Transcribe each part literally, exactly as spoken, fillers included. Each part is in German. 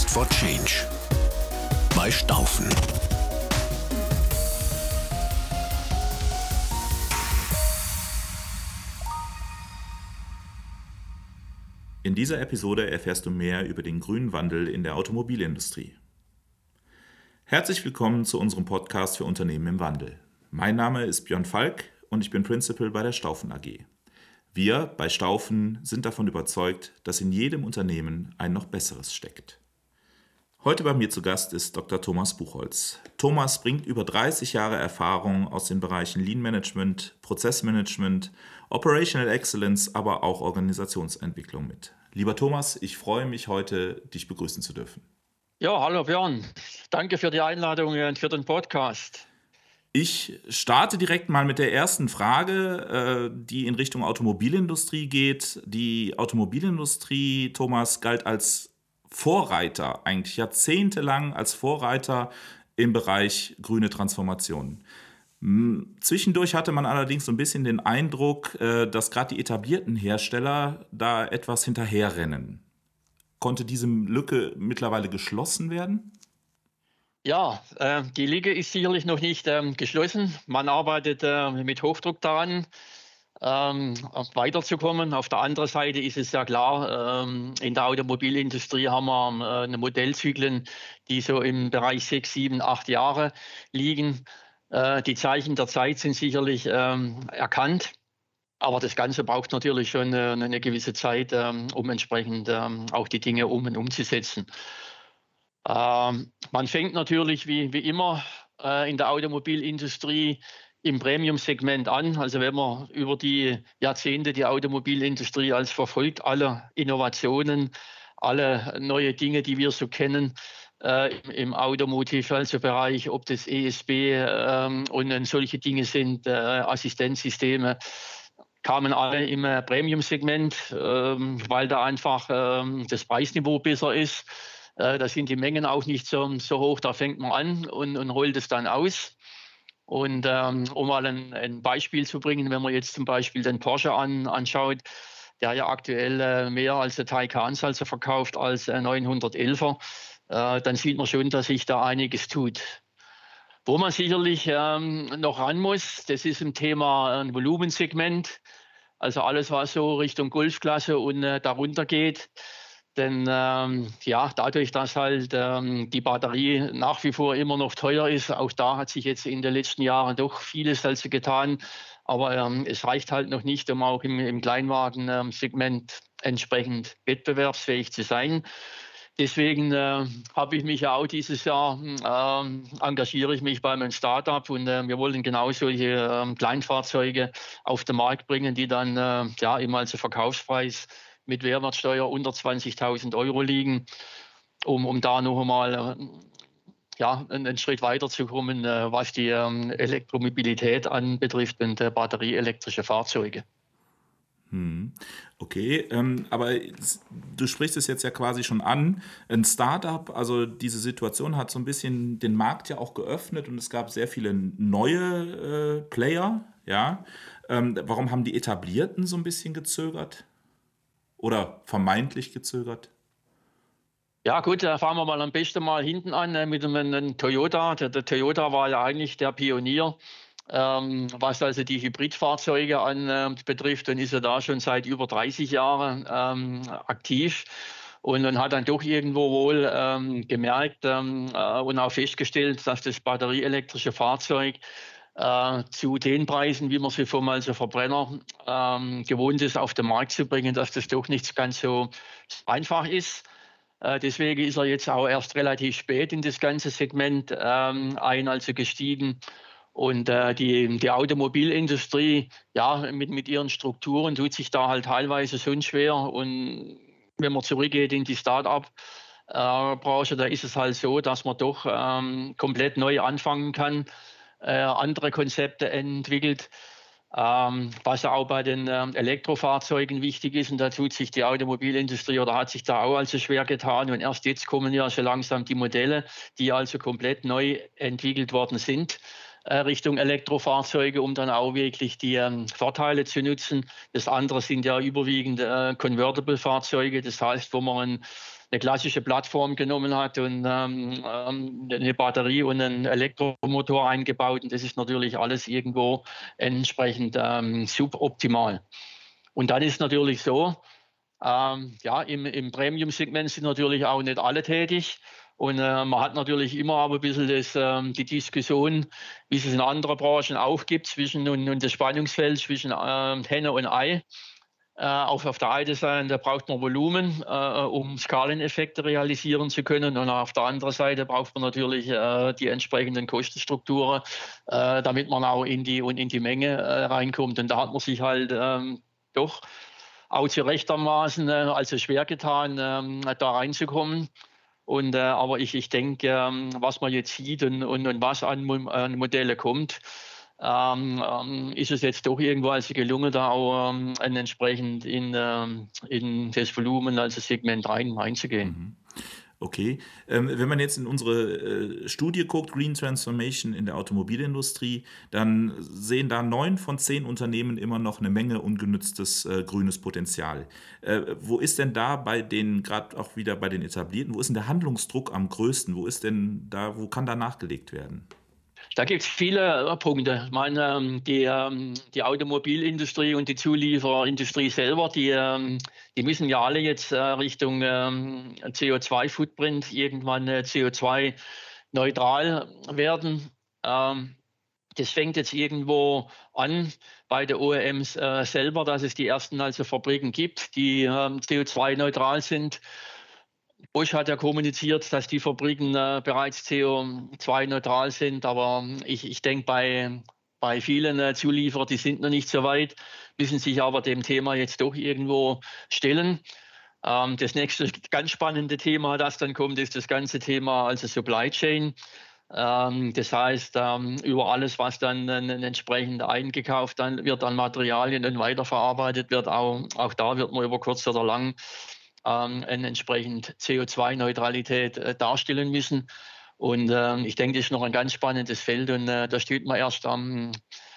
Impact for Change bei Staufen. In dieser Episode erfährst du mehr über den grünen Wandel in der Automobilindustrie. Herzlich willkommen zu unserem Podcast für Unternehmen im Wandel. Mein Name ist Björn Falk und ich bin Principal bei der Staufen A G. Wir bei Staufen sind davon überzeugt, dass in jedem Unternehmen ein noch besseres steckt. Heute bei mir zu Gast ist Doktor Thomas Buchholz. Thomas bringt über dreißig Jahre Erfahrung aus den Bereichen Lean Management, Prozessmanagement, Operational Excellence, aber auch Organisationsentwicklung mit. Lieber Thomas, ich freue mich heute, dich begrüßen zu dürfen. Ja, hallo Björn. Danke für die Einladung und für den Podcast. Ich starte direkt mal mit der ersten Frage, die in Richtung Automobilindustrie geht. Die Automobilindustrie, Thomas, galt als Vorreiter, eigentlich jahrzehntelang als Vorreiter im Bereich grüne Transformation. Zwischendurch hatte man allerdings so ein bisschen den Eindruck, dass gerade die etablierten Hersteller da etwas hinterherrennen. Konnte diese Lücke mittlerweile geschlossen werden? Ja, äh, die Lücke ist sicherlich noch nicht ähm, geschlossen. Man arbeitet äh, mit Hochdruck daran, ähm, weiterzukommen. Auf der anderen Seite ist es ja klar, ähm, in der Automobilindustrie haben wir äh, eine Modellzyklen, die so im Bereich sechs, sieben, acht Jahre liegen. Äh, die Zeichen der Zeit sind sicherlich ähm, erkannt. Aber das Ganze braucht natürlich schon äh, eine gewisse Zeit, ähm, um entsprechend ähm, auch die Dinge um und umzusetzen. Ähm, man fängt natürlich wie, wie immer äh, in der Automobilindustrie im Premium-Segment an. Also wenn man über die Jahrzehnte die Automobilindustrie als verfolgt, alle Innovationen, alle neue Dinge, die wir so kennen äh, im, im Automotive, also Bereich, ob das E S B ähm, und solche Dinge sind, äh, Assistenzsysteme, kamen alle im äh, Premium-Segment, ähm, weil da einfach ähm, das Preisniveau besser ist. Da sind die Mengen auch nicht so, so hoch, da fängt man an und, und rollt es dann aus. Und ähm, um mal ein, ein Beispiel zu bringen, wenn man jetzt zum Beispiel den Porsche an, anschaut, der ja aktuell äh, mehr als der Taycan also verkauft als äh, neunhundertelfer, äh, dann sieht man schon, dass sich da einiges tut. Wo man sicherlich ähm, noch ran muss, das ist im Thema ein Volumensegment, also alles, was so Richtung Golfklasse und äh, darunter geht. Denn ähm, ja, dadurch, dass halt ähm, die Batterie nach wie vor immer noch teuer ist, auch da hat sich jetzt in den letzten Jahren doch vieles also getan. Aber ähm, es reicht halt noch nicht, um auch im, im Kleinwagensegment ähm, entsprechend wettbewerbsfähig zu sein. Deswegen äh, habe ich mich ja auch dieses Jahr, äh, engagiere ich mich bei meinem Startup und äh, wir wollen genau solche äh, Kleinfahrzeuge auf den Markt bringen, die dann äh, ja eben als Verkaufspreis mit Mehrwertsteuer unter zwanzigtausend Euro liegen, um, um da noch einmal äh, ja, einen Schritt weiterzukommen, äh, was die ähm, Elektromobilität anbetrifft und äh, batterieelektrische Fahrzeuge. Hm. Okay, ähm, aber du sprichst es jetzt ja quasi schon an. Ein Startup, also diese Situation hat so ein bisschen den Markt ja auch geöffnet und es gab sehr viele neue äh, Player. Ja, ähm, warum haben die Etablierten so ein bisschen gezögert? Oder vermeintlich gezögert? Ja gut, da fahren wir mal am besten mal hinten an äh, mit einem, einem Toyota. Der, der Toyota war ja eigentlich der Pionier, ähm, was also die Hybridfahrzeuge an, äh, betrifft. Und ist er da schon seit über dreißig Jahren ähm, aktiv. Und, und hat dann doch irgendwo wohl ähm, gemerkt ähm, äh, und auch festgestellt, dass das batterieelektrische Fahrzeug äh, zu den Preisen, wie man sie vom also Verbrenner ähm, gewohnt ist, auf den Markt zu bringen, dass das doch nicht ganz so einfach ist. Äh, deswegen ist er jetzt auch erst relativ spät in das ganze Segment ähm, ein, also gestiegen. Und äh, die, die Automobilindustrie, ja, mit, mit ihren Strukturen tut sich da halt teilweise schon schwer. Und wenn man zurückgeht in die Start-up-Branche, da ist es halt so, dass man doch ähm, komplett neu anfangen kann, äh, andere Konzepte entwickelt. Ähm, was auch bei den ähm, Elektrofahrzeugen wichtig ist, und da tut sich die Automobilindustrie oder hat sich da auch also schwer getan. Und erst jetzt kommen ja so langsam die Modelle, die also komplett neu entwickelt worden sind, äh, Richtung Elektrofahrzeuge, um dann auch wirklich die ähm, Vorteile zu nutzen. Das andere sind ja überwiegend äh, Convertible-Fahrzeuge, das heißt, wo man ein eine klassische Plattform genommen hat und ähm, eine Batterie und einen Elektromotor eingebaut. Und das ist natürlich alles irgendwo entsprechend ähm, suboptimal. Und dann ist natürlich so, ähm, ja, im, im Premium-Segment sind natürlich auch nicht alle tätig. Und äh, man hat natürlich immer aber ein bisschen das, ähm, die Diskussion, wie es in anderen Branchen auch gibt, zwischen und, und das Spannungsfeld zwischen äh, Henne und Ei. Äh, auf, auf der einen Seite braucht man Volumen, äh, um Skaleneffekte realisieren zu können. Und auf der anderen Seite braucht man natürlich äh, die entsprechenden Kostenstrukturen, äh, damit man auch in die, und in die Menge äh, reinkommt. Und da hat man sich halt ähm, doch auch zu rechtermaßen äh, also schwer getan, ähm, da reinzukommen. Und, äh, aber ich, ich denke, ähm, was man jetzt sieht und, und, und was an, an Modelle kommt, ähm, ähm, ist es jetzt doch irgendwo also gelungen, da auch ähm, entsprechend in, ähm, in das Volumen, also Segment rein, reinzugehen. Mhm. Okay. Ähm, wenn man jetzt in unsere äh, Studie guckt, Green Transformation in der Automobilindustrie, dann sehen da neun von zehn Unternehmen immer noch eine Menge ungenütztes äh, grünes Potenzial. Äh, wo ist denn da bei den, gerade auch wieder bei den Etablierten, wo ist denn der Handlungsdruck am größten? Wo ist denn da, wo kann da nachgelegt werden? Da gibt es viele äh, Punkte. Ich meine, ähm, die, ähm, die Automobilindustrie und die Zulieferindustrie selber, die, ähm, die müssen ja alle jetzt äh, Richtung ähm, C O zwei Footprint irgendwann äh, C O zwei neutral werden. Ähm, das fängt jetzt irgendwo an bei der O E Ms äh, selber, dass es die ersten also Fabriken gibt, die ähm, C O zwei neutral sind. Bosch hat ja kommuniziert, dass die Fabriken äh, bereits C O zwei neutral sind, aber ich, ich denke, bei, bei vielen äh, Zulieferern, die sind noch nicht so weit, müssen sich aber dem Thema jetzt doch irgendwo stellen. Ähm, das nächste ganz spannende Thema, das dann kommt, ist das ganze Thema also Supply Chain. Ähm, das heißt, ähm, über alles, was dann äh, entsprechend eingekauft dann wird an Materialien und weiterverarbeitet wird, auch, auch da wird man über kurz oder lang ähm, entsprechend C O zwei Neutralität äh, darstellen müssen. Und ähm, ich denke, das ist noch ein ganz spannendes Feld und äh, da steht man erst am,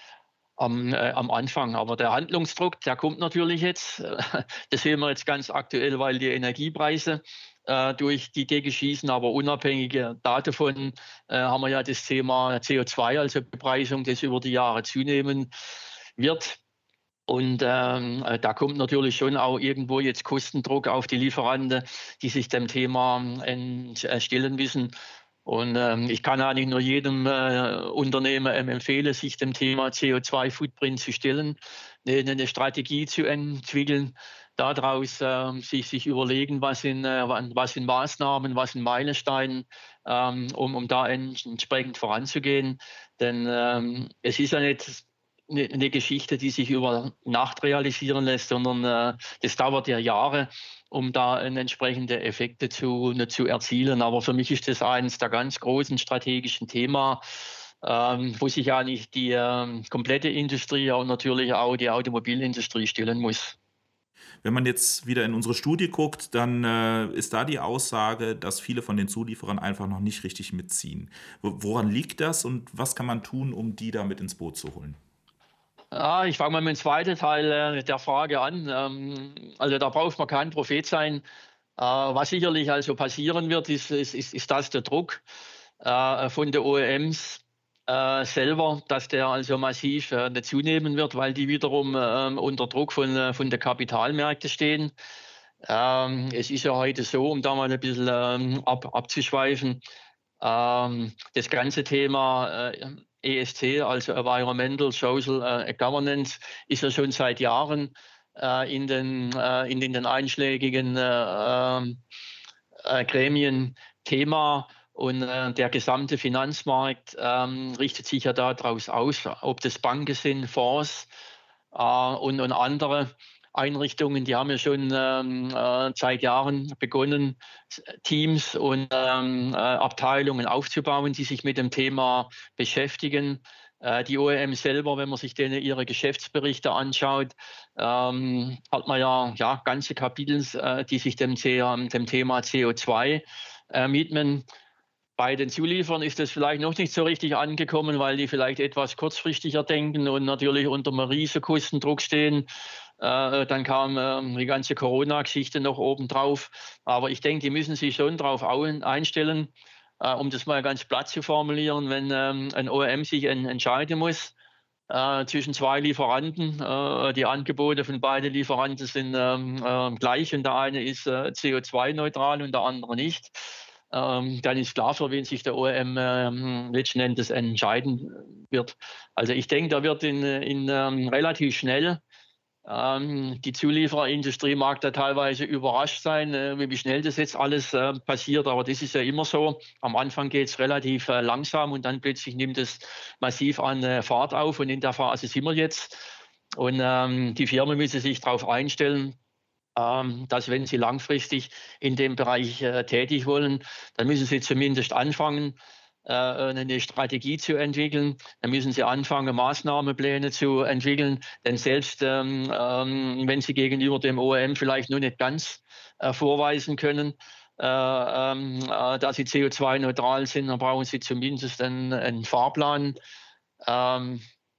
am, äh, am Anfang. Aber der Handlungsdruck, der kommt natürlich jetzt. Das sehen wir jetzt ganz aktuell, weil die Energiepreise äh, durch die Decke schießen. Aber unabhängig davon äh, haben wir ja das Thema C O zwei, also Bepreisung, das über die Jahre zunehmen wird. Und ähm, da kommt natürlich schon auch irgendwo jetzt Kostendruck auf die Lieferanten, die sich dem Thema stellen müssen. Und ähm, ich kann eigentlich nur jedem äh, Unternehmen empfehlen, sich dem Thema C O zwei Footprint zu stellen, eine, eine Strategie zu entwickeln, daraus äh, sich, sich überlegen, was sind, äh, was sind Maßnahmen, was sind Meilensteine, ähm, um, um da entsprechend voranzugehen. Denn ähm, es ist ja nicht eine Geschichte, die sich über Nacht realisieren lässt, sondern äh, das dauert ja Jahre, um da entsprechende Effekte zu, ne, zu erzielen. Aber für mich ist das eines der ganz großen strategischen Themen, ähm, wo sich ja nicht die ähm, komplette Industrie und natürlich auch die Automobilindustrie stellen muss. Wenn man jetzt wieder in unsere Studie guckt, dann äh, ist da die Aussage, dass viele von den Zulieferern einfach noch nicht richtig mitziehen. Woran liegt das und was kann man tun, um die da mit ins Boot zu holen? Ja, ich fange mal mit dem zweiten Teil äh, der Frage an. Ähm, also da braucht man kein Prophet sein. Äh, was sicherlich also passieren wird, ist, ist, ist, ist das der Druck äh, von der O E Ms äh, selber, dass der also massiv äh, zunehmen wird, weil die wiederum äh, unter Druck von, äh, von den Kapitalmärkten stehen. Ähm, es ist ja heute so, um da mal ein bisschen ähm, ab, abzuschweifen, ähm, das ganze Thema äh, E S G, also Environmental Social äh, Governance, ist ja schon seit Jahren äh, in, den, äh, in den einschlägigen äh, äh, Gremien Thema. Und äh, der gesamte Finanzmarkt ähm, richtet sich ja daraus aus, ob das Banken sind, Fonds äh, und, und andere Einrichtungen, die haben ja schon ähm, äh, seit Jahren begonnen, Teams und ähm, äh, Abteilungen aufzubauen, die sich mit dem Thema beschäftigen. Äh, die O E M selber, wenn man sich denen ihre Geschäftsberichte anschaut, ähm, hat man ja, ja ganze Kapitel, äh, die sich dem, dem Thema C O zwei äh, widmen. Bei den Zulieferern ist das vielleicht noch nicht so richtig angekommen, weil die vielleicht etwas kurzfristiger denken und natürlich unter einem riesen Kostendruck stehen. Äh, dann kam ähm, die ganze Corona-Geschichte noch obendrauf. Aber ich denke, die müssen sich schon darauf einstellen, äh, um das mal ganz platt zu formulieren, wenn ähm, ein O E M sich en entscheiden muss äh, zwischen zwei Lieferanten. Äh, die Angebote von beiden Lieferanten sind ähm, äh, gleich und der eine ist äh, C O zwei neutral und der andere nicht. Ähm, dann ist klar, für wen sich der O E M ähm, letzten Endes entscheiden wird. Also ich denke, da wird in, in ähm, relativ schnell ähm, die Zuliefererindustrie mag da teilweise überrascht sein, äh, wie schnell das jetzt alles äh, passiert. Aber das ist ja immer so. Am Anfang geht es relativ äh, langsam und dann plötzlich nimmt es massiv an äh, Fahrt auf. Und in der Phase sind wir jetzt. Und ähm, die Firmen müssen sich darauf einstellen, ähm, dass wenn sie langfristig in dem Bereich äh, tätig wollen, dann müssen sie zumindest anfangen, äh, eine Strategie zu entwickeln. Dann müssen sie anfangen, Maßnahmenpläne zu entwickeln. Denn selbst ähm, ähm, wenn sie gegenüber dem O E M vielleicht nur nicht ganz äh, vorweisen können, äh, ähm, äh, dass sie C O zwei neutral sind, dann brauchen sie zumindest einen, einen Fahrplan, ähm,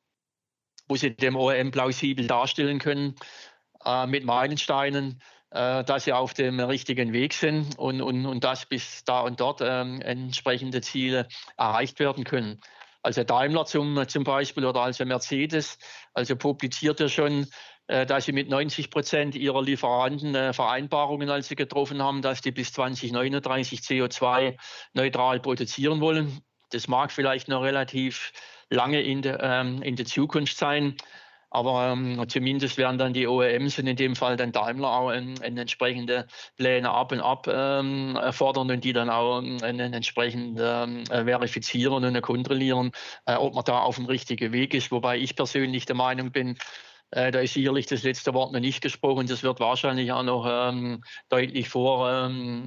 wo sie dem O E M plausibel darstellen können, äh, mit Meilensteinen, äh, dass sie auf dem richtigen Weg sind und, und, und dass bis da und dort ähm, entsprechende Ziele erreicht werden können. Also Daimler zum, zum Beispiel oder also Mercedes, also publiziert ja schon, äh, dass sie mit neunzig Prozent ihrer Lieferanten äh, Vereinbarungen also getroffen haben, dass die bis zwanzig neununddreißig C O zwei neutral produzieren wollen. Das mag vielleicht noch relativ lange in, de, ähm, in der Zukunft sein. Aber ähm, zumindest werden dann die O E Ms und in dem Fall dann Daimler auch ähm, entsprechende Pläne ab und ab ähm, fordern und die dann auch ähm, entsprechend ähm, verifizieren und kontrollieren, äh, ob man da auf dem richtigen Weg ist. Wobei ich persönlich der Meinung bin, äh, da ist sicherlich das letzte Wort noch nicht gesprochen. Das wird wahrscheinlich auch noch ähm, deutlich vor ähm,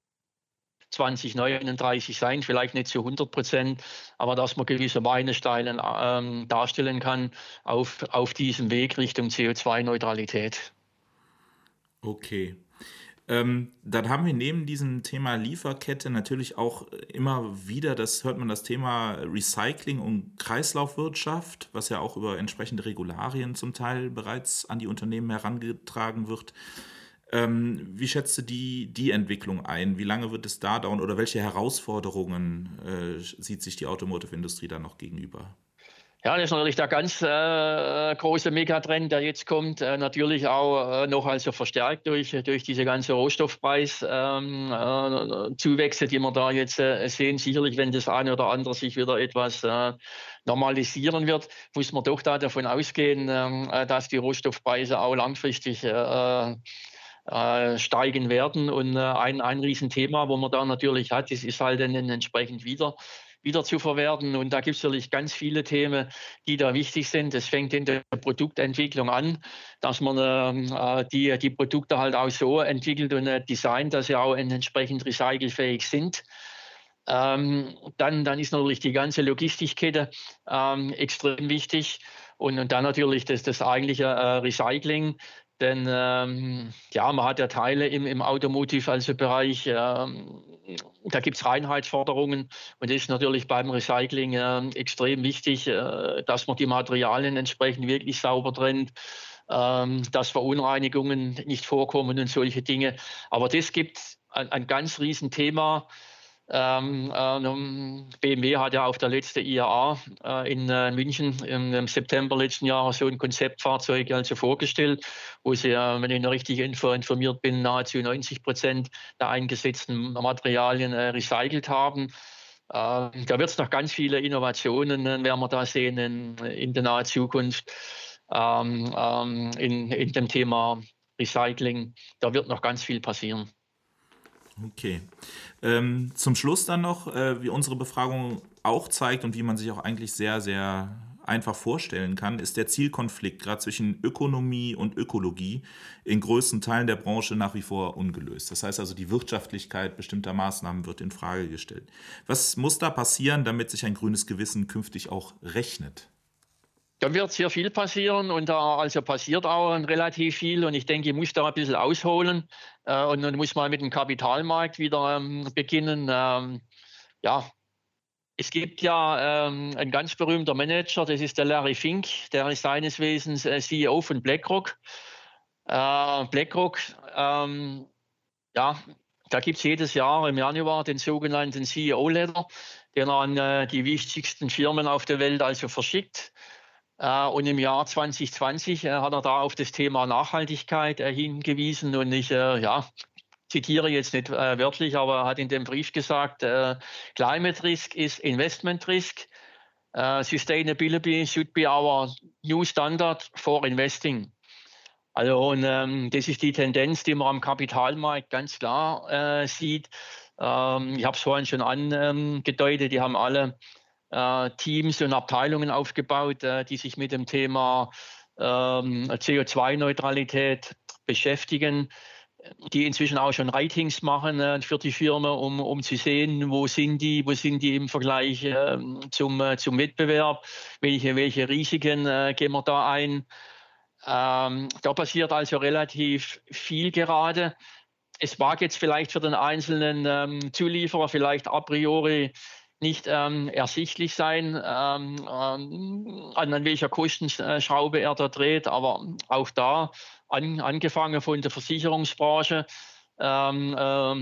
zwanzig neununddreißig sein, vielleicht nicht zu hundert Prozent, aber dass man gewisse Meilensteine ähm, darstellen kann auf, auf diesem Weg Richtung C O zwei Neutralität. Okay. Ähm, dann haben wir neben diesem Thema Lieferkette natürlich auch immer wieder, das hört man, das Thema Recycling und Kreislaufwirtschaft, was ja auch über entsprechende Regularien zum Teil bereits an die Unternehmen herangetragen wird. Ähm, wie schätzt du die, die Entwicklung ein? Wie lange wird es da dauern oder welche Herausforderungen äh, sieht sich die Automotive-Industrie da noch gegenüber? Ja, das ist natürlich der ganz äh, große Megatrend, der jetzt kommt. Äh, natürlich auch äh, noch also verstärkt durch, durch diese ganze Rohstoffpreis-Zuwächse, ähm, äh, die wir da jetzt äh, sehen. Sicherlich, wenn das eine oder andere sich wieder etwas äh, normalisieren wird, muss man doch da davon ausgehen, äh, dass die Rohstoffpreise auch langfristig äh, äh, steigen werden. Und äh, ein, ein Riesenthema, wo man da natürlich hat, das ist halt dann entsprechend wieder wieder zu verwerten. Und da gibt es natürlich ganz viele Themen, die da wichtig sind. Das fängt in der Produktentwicklung an, dass man äh, die, die Produkte halt auch so entwickelt und äh, designt, dass sie auch entsprechend recycelfähig sind. Ähm, dann, dann ist natürlich die ganze Logistikkette ähm, extrem wichtig. Und, und dann natürlich das, das eigentliche äh, Recycling. Denn ähm, ja, man hat ja Teile im, im Automotive, also Bereich, ähm, da gibt es Reinheitsforderungen und das ist natürlich beim Recycling äh, extrem wichtig, äh, dass man die Materialien entsprechend wirklich sauber trennt, ähm, dass Verunreinigungen nicht vorkommen und solche Dinge. Aber das gibt ein, ein ganz Riesenthema. Ähm, ähm, B M W hat ja auf der letzten I A A äh, in äh, München im, im September letzten Jahres so ein Konzeptfahrzeug also vorgestellt, wo sie, äh, wenn ich noch richtig info informiert bin, nahezu neunzig Prozent der eingesetzten Materialien äh, recycelt haben. Äh, da wird es noch ganz viele Innovationen, äh, werden wir da sehen in, in der nahen Zukunft ähm, ähm, in, in dem Thema Recycling. Da wird noch ganz viel passieren. Okay. Ähm, zum Schluss dann noch, äh, wie unsere Befragung auch zeigt und wie man sich auch eigentlich sehr, sehr einfach vorstellen kann, ist der Zielkonflikt gerade zwischen Ökonomie und Ökologie in größten Teilen der Branche nach wie vor ungelöst. Das heißt also, die Wirtschaftlichkeit bestimmter Maßnahmen wird in Frage gestellt. Was muss da passieren, damit sich ein grünes Gewissen künftig auch rechnet? Dann wird sehr viel passieren und da also passiert auch relativ viel und ich denke, ich muss da ein bisschen ausholen äh, und dann muss man mit dem Kapitalmarkt wieder ähm, beginnen. Ähm, ja, es gibt ja ähm, ein ganz berühmter Manager, das ist der Larry Fink, der ist seines Wesens äh, C E O von BlackRock. Äh, BlackRock, ähm, ja, da gibt es jedes Jahr im Januar den sogenannten C E O-Letter, den er an äh, die wichtigsten Firmen auf der Welt also verschickt. Äh, und im Jahr zwanzig zwanzig äh, hat er da auf das Thema Nachhaltigkeit äh, hingewiesen. Und ich äh, ja, zitiere jetzt nicht äh, wörtlich, aber er hat in dem Brief gesagt, äh, Climate Risk is Investment Risk. Uh, sustainability should be our new standard for investing. Also und ähm, das ist die Tendenz, die man am Kapitalmarkt ganz klar äh, sieht. Ähm, ich habe es vorhin schon angedeutet, die haben alle äh, Teams und Abteilungen aufgebaut, äh, die sich mit dem Thema ähm, C O zwei Neutralität beschäftigen, die inzwischen auch schon Ratings machen äh, für die Firma, um, um zu sehen, wo sind die, wo sind die im Vergleich äh, zum, äh, zum Wettbewerb, welche, welche Risiken äh, gehen wir da ein. Ähm, da passiert also relativ viel gerade. Es mag jetzt vielleicht für den einzelnen ähm, Zulieferer vielleicht a priori nicht ähm, ersichtlich sein, ähm, ähm, an welcher Kostenschraube er da dreht, aber auch da, an, angefangen von der Versicherungsbranche, ähm,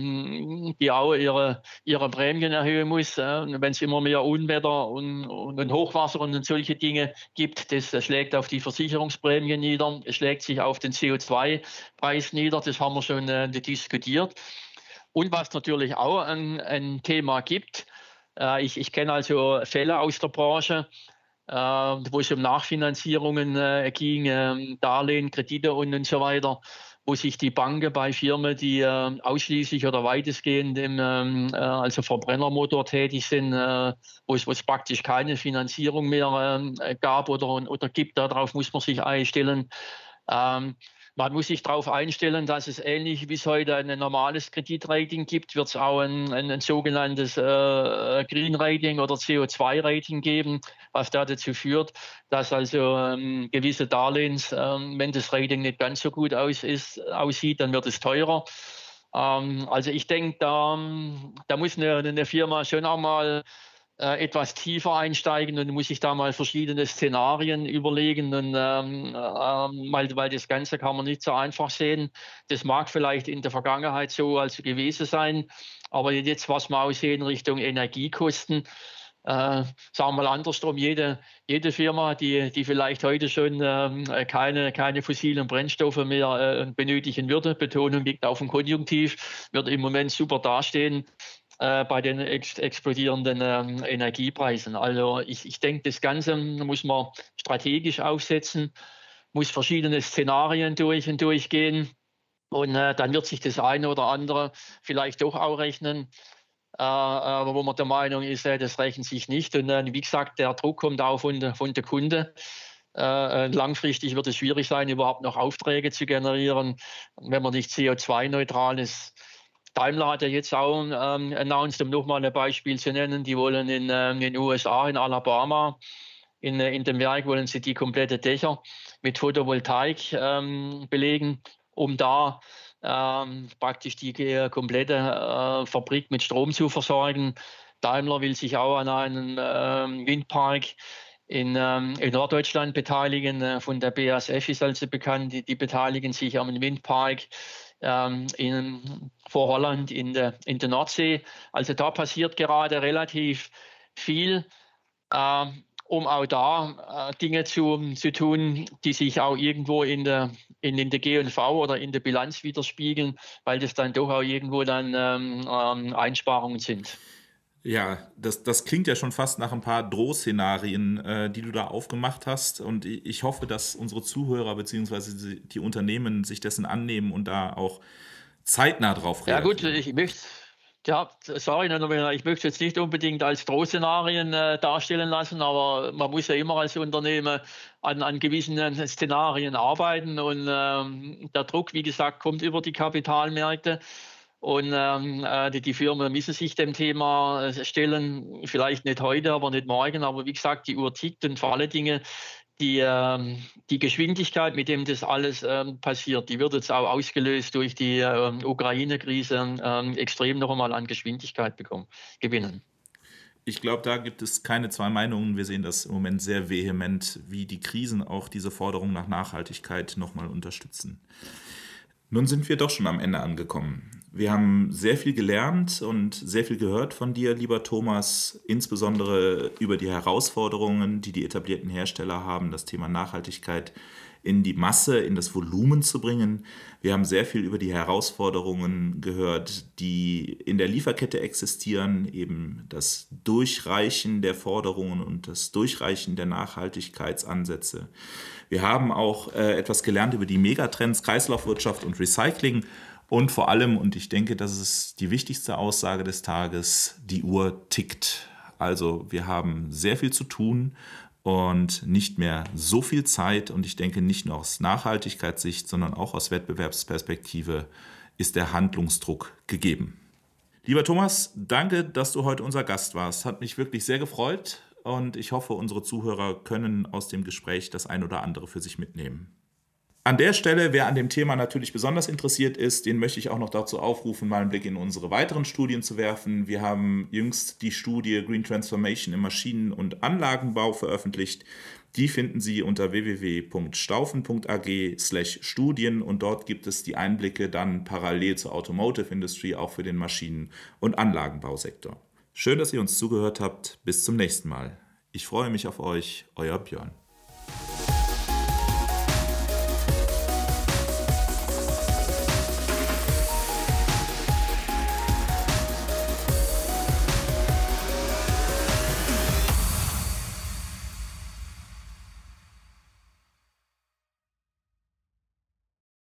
ähm, die auch ihre, ihre Prämien erhöhen muss, äh, wenn es immer mehr Unwetter und, und Hochwasser und solche Dinge gibt. Das, das schlägt auf die Versicherungsprämien nieder, es schlägt sich auf den C O zwei Preis nieder, das haben wir schon äh, diskutiert. Und was natürlich auch ein, ein Thema gibt, äh, ich, ich kenne also Fälle aus der Branche, äh, wo es um Nachfinanzierungen äh, ging, äh, Darlehen, Kredite und, und so weiter, wo sich die Banken bei Firmen, die äh, ausschließlich oder weitestgehend im ähm, äh, also Verbrennermotor tätig sind, äh, wo es, wo es praktisch keine Finanzierung mehr äh, gab oder, oder gibt, darauf muss man sich einstellen. Ähm, Man muss sich darauf einstellen, dass es ähnlich wie es heute ein normales Kreditrating gibt, wird es auch ein, ein, ein sogenanntes äh, Green Rating oder C O zwei Rating geben, was da dazu führt, dass also ähm, gewisse Darlehens, ähm, wenn das Rating nicht ganz so gut aus ist, aussieht, dann wird es teurer. Ähm, also ich denke, da, da muss eine, eine Firma schon auch mal äh, etwas tiefer einsteigen und muss sich da mal verschiedene Szenarien überlegen. Und, ähm, ähm, weil, weil das Ganze kann man nicht so einfach sehen. Das mag vielleicht in der Vergangenheit so also gewesen sein, aber jetzt, was wir auch sehen Richtung Energiekosten, äh, sagen wir mal andersrum, jede, jede Firma, die, die vielleicht heute schon ähm, keine, keine fossilen Brennstoffe mehr äh, benötigen würde, Betonung liegt auf dem Konjunktiv, wird im Moment super dastehen äh, bei den ex explodierenden ähm, Energiepreisen. Also ich, ich denke, das Ganze muss man strategisch aufsetzen, muss verschiedene Szenarien durch und durchgehen und äh, dann wird sich das eine oder andere vielleicht doch auch rechnen. Äh, aber wo man der Meinung ist, äh, das rechnet sich nicht. Und äh, wie gesagt, der Druck kommt auch von, der, von der Kunde. Äh, langfristig wird es schwierig sein, überhaupt noch Aufträge zu generieren, wenn man nicht C O zwei neutral ist. Daimler hat ja jetzt auch ähm, announced, um nochmal ein Beispiel zu nennen, die wollen in, ähm, in den U S A, in Alabama, in, in dem Werk wollen sie die komplette Dächer mit Photovoltaik ähm, belegen, um da ähm, praktisch die äh, komplette äh, Fabrik mit Strom zu versorgen. Daimler will sich auch an einem ähm, Windpark in, ähm, in Norddeutschland beteiligen. Äh, von der B A S F ist also bekannt, die, die beteiligen sich am Windpark ähm, in, vor Holland in der, in der Nordsee. Also da passiert gerade relativ viel, äh, um auch da äh, Dinge zu, zu tun, die sich auch irgendwo in der, in, in der G und V oder in der Bilanz widerspiegeln, weil das dann doch auch irgendwo dann ähm, ähm, Einsparungen sind. Ja, das, das klingt ja schon fast nach ein paar Drohszenarien, äh, die du da aufgemacht hast. Und ich hoffe, dass unsere Zuhörer bzw. die Unternehmen sich dessen annehmen und da auch zeitnah drauf reagieren. Ja gut, ich möchte, ja, sorry, ich möchte es jetzt nicht unbedingt als Drohszenarien äh, darstellen lassen, aber man muss ja immer als Unternehmen an, an gewissen Szenarien arbeiten. Und ähm, der Druck, wie gesagt, kommt über die Kapitalmärkte. Und ähm, die, die Firmen müssen sich dem Thema stellen, vielleicht nicht heute, aber nicht morgen. Aber wie gesagt, die Uhr tickt und vor allen Dingen die, ähm, die Geschwindigkeit, mit dem das alles ähm, passiert, die wird jetzt auch ausgelöst durch die ähm, Ukraine-Krise ähm, extrem noch einmal an Geschwindigkeit bekommen, gewinnen. Ich glaube, da gibt es keine zwei Meinungen. Wir sehen das im Moment sehr vehement, wie die Krisen auch diese Forderung nach Nachhaltigkeit nochmal unterstützen. Nun sind wir doch schon am Ende angekommen. Wir haben sehr viel gelernt und sehr viel gehört von dir, lieber Thomas, insbesondere über die Herausforderungen, die die etablierten Hersteller haben, das Thema Nachhaltigkeit in die Masse, in das Volumen zu bringen. Wir haben sehr viel über die Herausforderungen gehört, die in der Lieferkette existieren, eben das Durchreichen der Forderungen und das Durchreichen der Nachhaltigkeitsansätze. Wir haben auch äh, etwas gelernt über die Megatrends Kreislaufwirtschaft und Recycling und vor allem, und ich denke, das ist die wichtigste Aussage des Tages, die Uhr tickt. Also wir haben sehr viel zu tun und nicht mehr so viel Zeit, und ich denke, nicht nur aus Nachhaltigkeitssicht, sondern auch aus Wettbewerbsperspektive ist der Handlungsdruck gegeben. Lieber Thomas, danke, dass du heute unser Gast warst. Hat mich wirklich sehr gefreut und ich hoffe, unsere Zuhörer können aus dem Gespräch das ein oder andere für sich mitnehmen. An der Stelle, wer an dem Thema natürlich besonders interessiert ist, den möchte ich auch noch dazu aufrufen, mal einen Blick in unsere weiteren Studien zu werfen. Wir haben jüngst die Studie Green Transformation im Maschinen- und Anlagenbau veröffentlicht. Die finden Sie unter w w w punkt staufen punkt a g slash Studien und dort gibt es die Einblicke dann parallel zur Automotive Industry auch für den Maschinen- und Anlagenbausektor. Schön, dass ihr uns zugehört habt. Bis zum nächsten Mal. Ich freue mich auf euch, euer Björn.